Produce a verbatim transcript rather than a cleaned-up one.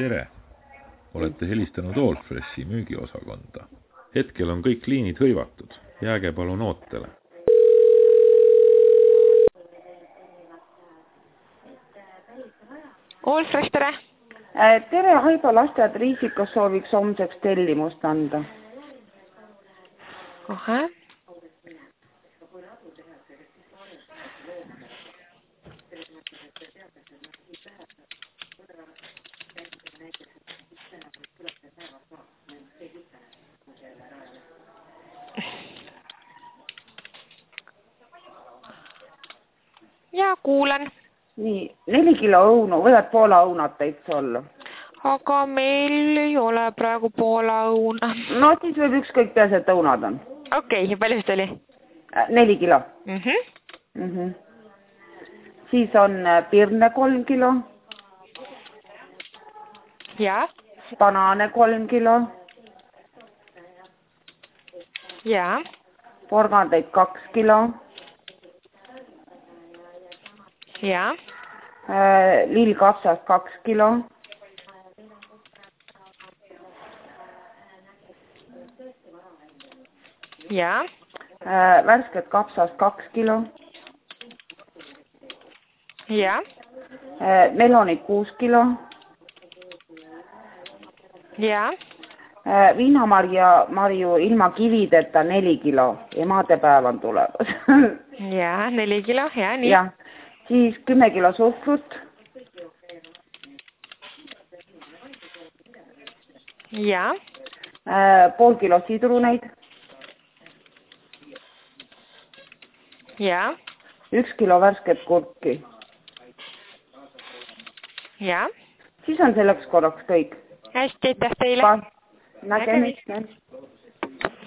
Tere! Olete helistanud Allfreshi müügiosakonda. Hetkel on kõik liinid hõivatud. Jääge palun ootele. Allfresh, tere! Tere, Haiba lasteaed Riisikas sooviks homseks tellimust anda. Kohe. Ja kuulen. Nii, neli kilo õunu, võivad poola õunat täitsa olla. Aga meil ei ole praegu poola õuna. No siis võib ükskõik peas, et õunad on. Okei, okay, palju see oli? Neli kilo. Mm -hmm. Mm -hmm. Siis on pirne kolm kilo. Ja. Banaane kolm kilo. Ja. Porgandeid kaks kilo. Ja. Lillkapsast kaks kilo. Ja. Värsket kapsast kaks kilo. Ja. Melonid kuus kilo. Ja. Viinamarja marju ilma kivideta neli kilo. Emadepäev on tulemas. Ja, neli kilo. Ja, nii. Ja. Siis kümme kilo suhkrut. Ja. Pool kilo sidruneid. Ja. Üks kilo värsket kurki. Ja. Siis on selleks korraks kõik. Hästi, aitäh teile. Nägemist.